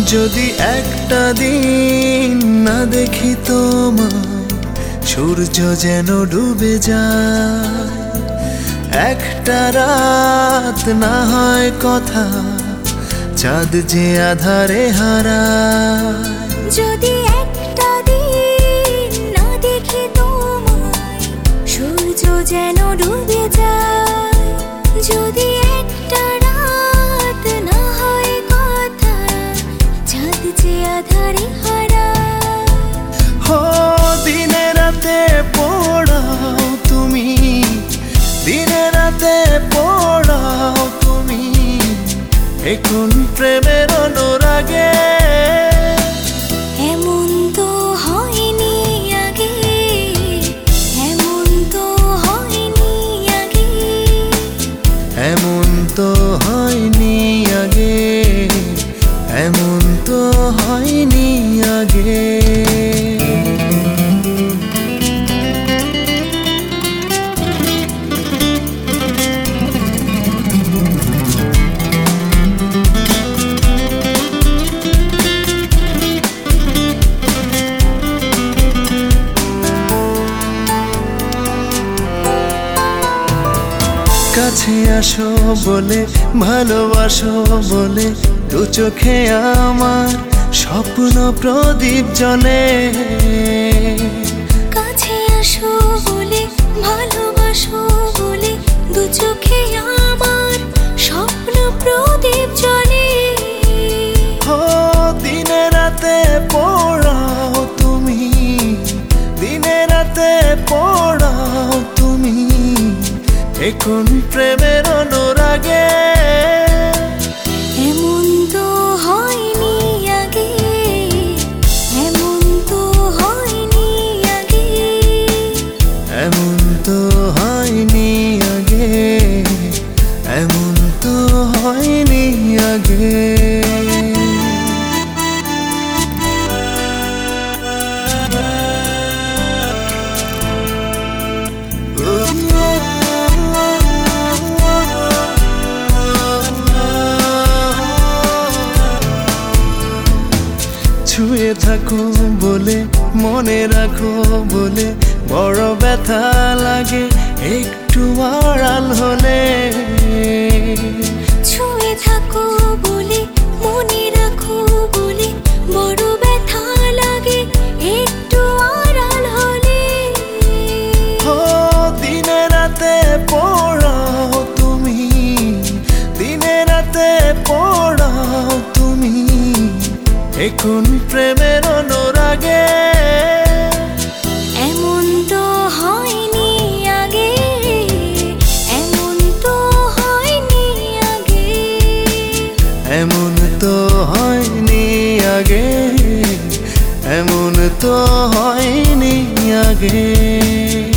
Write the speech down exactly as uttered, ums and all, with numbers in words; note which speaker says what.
Speaker 1: যদি একটা দিন না দেখি তোমায়, সূর্য যেন ডুবে যায়। একটা রাত না হয় কথা, চাঁদ যে আধারে হারায়।
Speaker 2: যদি একটা দিন না দেখি তোমায়, সূর্য যেন ডুবে যায়। যদি একটা রাত না হয় কথা, চাঁদ যে আধারে হারায়।
Speaker 1: হো দিনে রাতে পড়াও তুমি, দিনে রাতে পড়াও তুমি, এখন প্রেমের অনুরাগে।
Speaker 2: এমন তো হয়নি আগে, এমন তো হয়নি আগে,
Speaker 1: এমন তো হয়নি আগে, এমন তো হয়নি আগে। কাছে আসো বলে, ভালোবাসো বলে, দু চোখে আমার স্বপ্ন প্রদীপ জ্বলে।
Speaker 2: কাছে আসো বলে, ভালোবাসো বলে, দু চোখে আমার স্বপ্ন প্রদীপ জ্বলে।
Speaker 1: ও দিনে রাতে পড়াও তুমি, দিনে রাতে পড়াও তুমি, এখন প্রেমের অনুরাগে।
Speaker 2: এমন তো হয়নি আগে, এমন তো হয়নি আগে,
Speaker 1: এমন তো হয়নি আগে, এমন তো হয়নি আগে। ছুঁয়ে থাকো বলে, মনে রাখো বলে, বড় ব্যথা লাগে একটু আড়াল হলে।
Speaker 2: ছুঁয়ে থাকো বলে, মনে রাখো বলে, বড় ব্যথা লাগে একটু আড়াল হলে।
Speaker 1: ও দিনে রাতে পড়াও তুমি, দিনে রাতে পড়াও তুমি, এখন প্রেমের অনুরাগে।
Speaker 2: এমন তো হয়নি আগে, এমন তো হয়নি আগে,
Speaker 1: এমন তো হয়নি আগে, এমন তো হয়নি আগে।